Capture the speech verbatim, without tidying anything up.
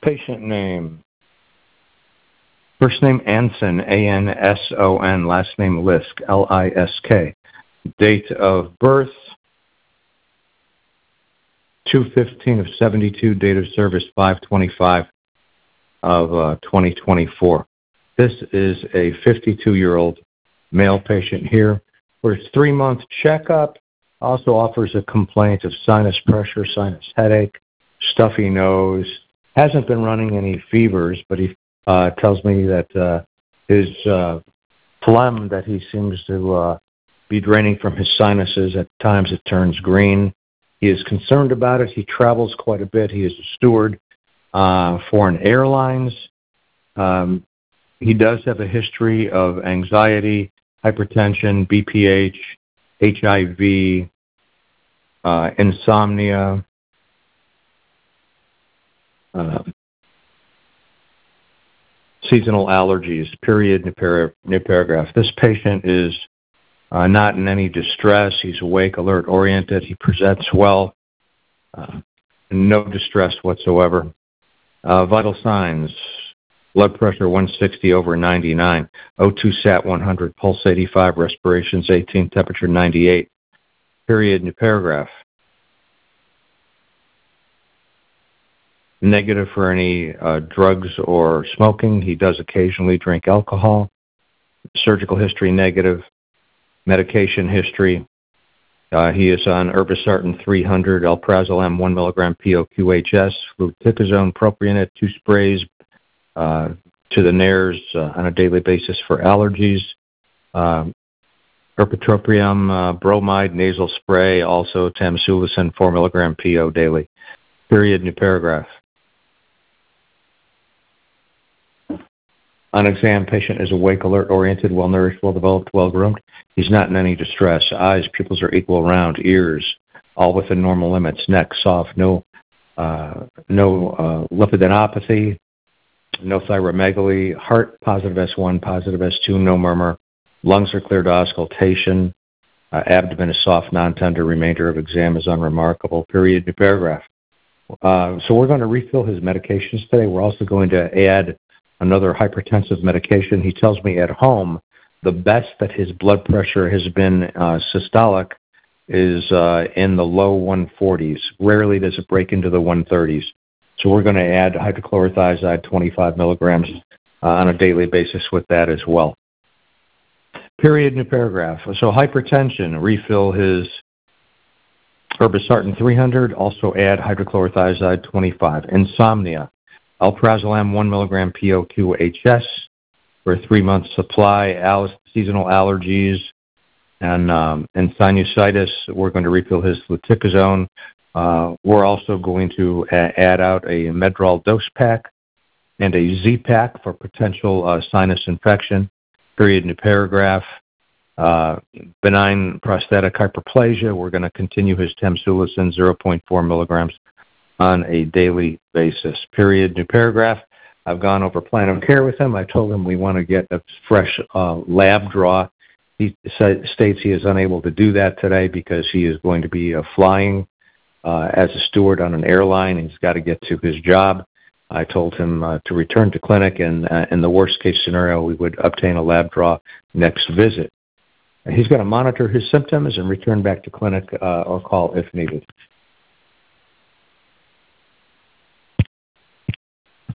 Patient name. First name Anson, A N S O N. Last name Lisk, L I S K. Date of birth, two fifteen of seventy-two. Date of service, five twenty-five of uh, twenty twenty-four. This is a fifty-two-year-old male patient here for his three-month checkup. Also offers a complaint of sinus pressure, sinus headache, stuffy nose. Hasn't been running any fevers, but he uh, tells me that uh, his uh, phlegm that he seems to uh, be draining from his sinuses, at times it turns green. He is concerned about it. He travels quite a bit. He is a steward uh, for an airlines. Um, he does have a history of anxiety, hypertension, B P H, H I V, uh, insomnia, uh, seasonal allergies, period, new, par- new paragraph. This patient is uh, not in any distress. He's awake, alert, oriented. He presents well. Uh, no distress whatsoever. Uh, vital signs, blood pressure one sixty over ninety-nine, O two sat one hundred, pulse eighty-five, respirations eighteen, temperature ninety-eight. Period, new paragraph. Negative for any uh, drugs or smoking. He does occasionally drink alcohol. Surgical history negative. Medication history. Uh, he is on irbesartan three hundred, alprazolam one milligram P O Q H S, fluticasone, propionate, two sprays uh, to the nares uh, on a daily basis for allergies. Um, Ergotropium uh, bromide nasal spray, also tamsulosin four milligram P O daily. Period, new paragraph. On exam, patient is awake, alert, oriented, well-nourished, well-developed, well-groomed. He's not in any distress. Eyes, pupils are equal round. Ears, all within normal limits. Neck, soft, no uh, no uh, lipidinopathy, no thyromegaly. Heart, positive S one, positive S two, no murmur. Lungs are clear to auscultation. Uh, abdomen is soft, non-tender. Remainder of exam is unremarkable. Period, new paragraph. Uh, so we're going to refill his medications today. We're also going to add another hypertensive medication. He tells me at home the best that his blood pressure has been uh, systolic is uh, in the low one forties. Rarely does it break into the one thirties. So we're going to add hydrochlorothiazide twenty-five milligrams uh, on a daily basis with that as well. Period, new paragraph. So hypertension, refill his irbesartan three hundred, also add hydrochlorothiazide twenty-five. Insomnia, alprazolam one milligram P O Q H S for a three-month supply. Al- seasonal allergies and, um, and sinusitis, we're going to refill his fluticasone. Uh, we're also going to a- add out a Medrol dose pack and a Z-Pack for potential uh, sinus infection. Period, new paragraph. Uh, benign prostatic hyperplasia, we're going to continue his tamsulosin zero point four milligrams on a daily basis. Period, new paragraph. I've gone over plan of care with him. I told him we want to get a fresh uh, lab draw. He sa- states he is unable to do that today because he is going to be uh, flying uh, as a steward on an airline. He's got to get to his job. I told him uh, to return to clinic, and uh, in the worst case scenario, we would obtain a lab draw next visit. He's going to monitor his symptoms and return back to clinic uh, or call if needed.